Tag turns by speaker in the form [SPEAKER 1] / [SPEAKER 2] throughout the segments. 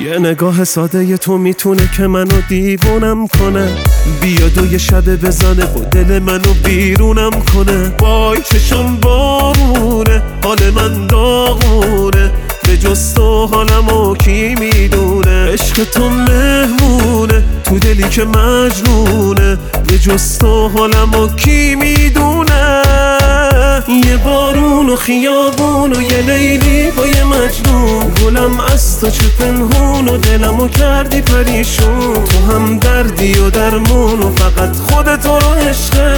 [SPEAKER 1] یه نگاه ساده تو میتونه که منو دیوونم کنه، بیاد و یه شب بزنه و دل منو بیرونم کنه. وای چشم بارونه، حال من داغونه، به جز تو حالمو کی میدونه. عشق تو مهمونه تو دلی که مجنونه، به جز تو حالمو کی میدونه. یه بارون و خیابون و یه لیلی با یه مجنون، گلم از تو چه پنهون و دلمو کردی پریشون. تو هم دردی و درمون و فقط خودت رو عشقه.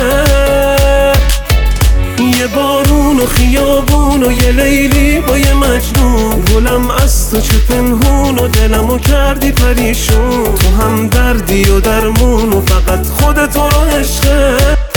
[SPEAKER 1] یه بارون و خیابون و یه لیلی با یه مجنون، گلم از تو چه پنهون و دلمو کردی پریشون. تو هم دردی و درمون و فقط خودت رو عشقه.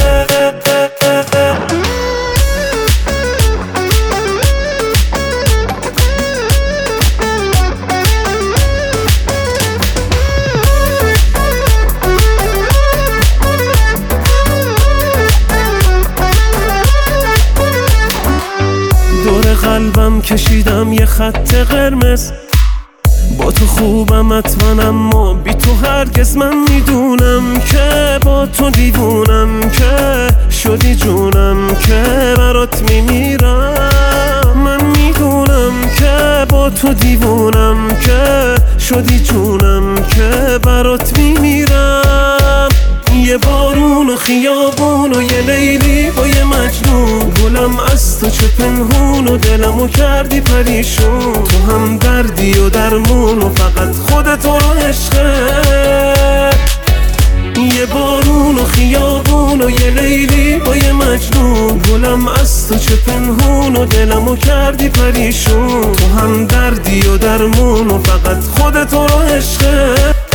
[SPEAKER 1] دور قلبم کشیدم یه خط قرمز، با تو خوبم حتما اما بی تو هرگز. من میدونم که با تو دیوونم، که شدی جونم که برات میمیرم. من میدونم که با تو دیوونم، که شدی جونم که برات میمیرم. یه بارون و خیابون و یه لیلی با یه مجنون، گلم از تو چه پنهون و دلمو کردی پریشون. تو هم دردی و درمون و فقط خودت رو عشقه. یه بارون و خیابون و یه لیلی با یه مجنون، گلم از تو چه پنهون و دلمو کردی پریشون. تو هم دردی و درمون و فقط خودت رو عشقه.